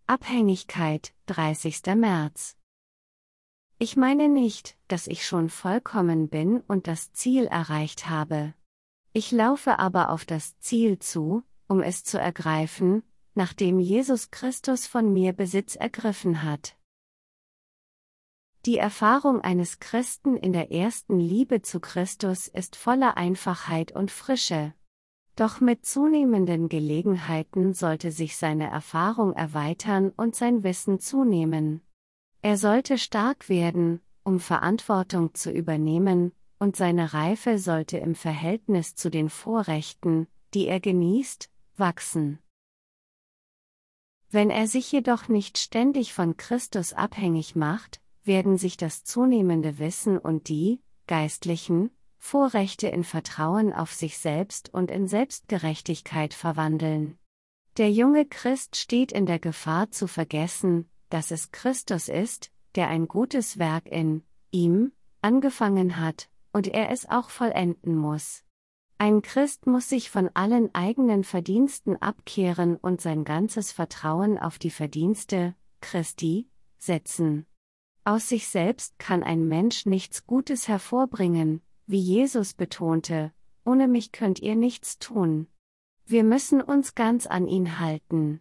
Abhängigkeit, 30. März. Ich meine nicht, dass ich schon vollkommen bin und das Ziel erreicht habe. Ich laufe aber auf das Ziel zu, um es zu ergreifen, nachdem Jesus Christus von mir Besitz ergriffen hat. Die Erfahrung eines Christen in der ersten Liebe zu Christus ist voller Einfachheit und Frische. Doch mit zunehmenden Gelegenheiten sollte sich seine Erfahrung erweitern und sein Wissen zunehmen. Er sollte stark werden, um Verantwortung zu übernehmen, und seine Reife sollte im Verhältnis zu den Vorrechten, die er genießt, wachsen. Wenn er sich jedoch nicht ständig von Christus abhängig macht, werden sich das zunehmende Wissen und die geistlichen Vorrechte in Vertrauen auf sich selbst und in Selbstgerechtigkeit verwandeln. Der junge Christ steht in der Gefahr zu vergessen, dass es Christus ist, der ein gutes Werk in ihm angefangen hat, und er es auch vollenden muss. Ein Christ muss sich von allen eigenen Verdiensten abkehren und sein ganzes Vertrauen auf die Verdienste Christi setzen. Aus sich selbst kann ein Mensch nichts Gutes hervorbringen, wie Jesus betonte, ohne mich könnt ihr nichts tun. Wir müssen uns ganz an ihn halten.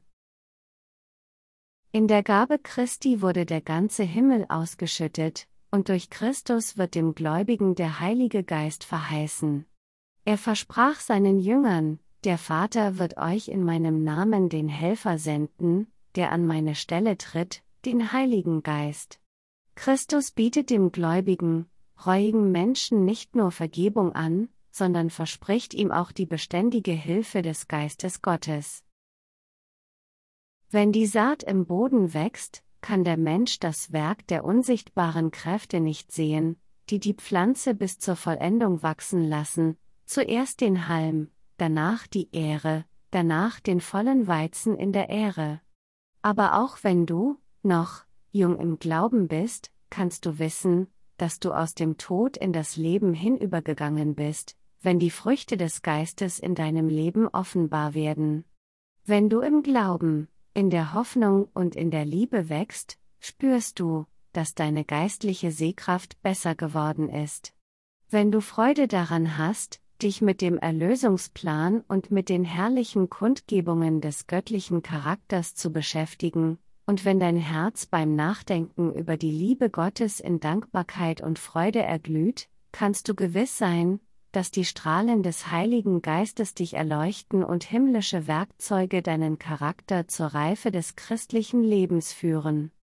In der Gabe Christi wurde der ganze Himmel ausgeschüttet, und durch Christus wird dem Gläubigen der Heilige Geist verheißen. Er versprach seinen Jüngern, der Vater wird euch in meinem Namen den Helfer senden, der an meine Stelle tritt, den Heiligen Geist. Christus bietet dem gläubigen, reuigen Menschen nicht nur Vergebung an, sondern verspricht ihm auch die beständige Hilfe des Geistes Gottes. Wenn die Saat im Boden wächst, kann der Mensch das Werk der unsichtbaren Kräfte nicht sehen, die die Pflanze bis zur Vollendung wachsen lassen, zuerst den Halm, danach die Ähre, danach den vollen Weizen in der Ähre. Aber auch wenn du noch jung im Glauben bist, kannst du wissen, dass du aus dem Tod in das Leben hinübergegangen bist, wenn die Früchte des Geistes in deinem Leben offenbar werden. Wenn du im Glauben, in der Hoffnung und in der Liebe wächst, spürst du, dass deine geistliche Sehkraft besser geworden ist. Wenn du Freude daran hast, dich mit dem Erlösungsplan und mit den herrlichen Kundgebungen des göttlichen Charakters zu beschäftigen, und wenn dein Herz beim Nachdenken über die Liebe Gottes in Dankbarkeit und Freude erglüht, kannst du gewiss sein, dass die Strahlen des Heiligen Geistes dich erleuchten und himmlische Werkzeuge deinen Charakter zur Reife des christlichen Lebens führen.